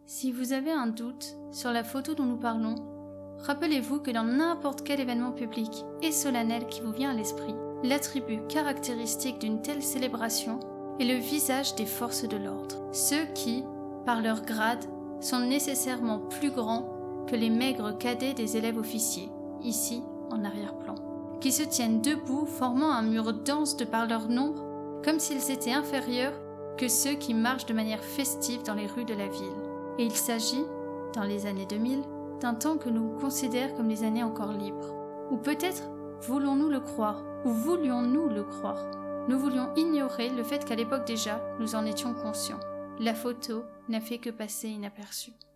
Si vous avez un doute sur la photo dont nous parlons, rappelez-vous que dans n'importe quel événement public et solennel qui vous vient à l'esprit, l'attribut caractéristique d'une telle célébration est le visage des forces de l'ordre. Ceux qui, par leur grade, sont nécessairement plus grands que les maigres cadets des élèves officiers, ici en arrière-plan, qui se tiennent debout formant un mur dense de par leur nombre, comme s'ils étaient inférieurs que ceux qui marchent de manière festive dans les rues de la ville. Et il s'agit, dans les années 2000, d'un temps que nous considérons comme les années encore libres. Ou peut-être voulons-nous le croire, ou voulions-nous le croire. Nous voulions ignorer le fait qu'à l'époque déjà, nous en étions conscients. La photo n'a fait que passer inaperçue.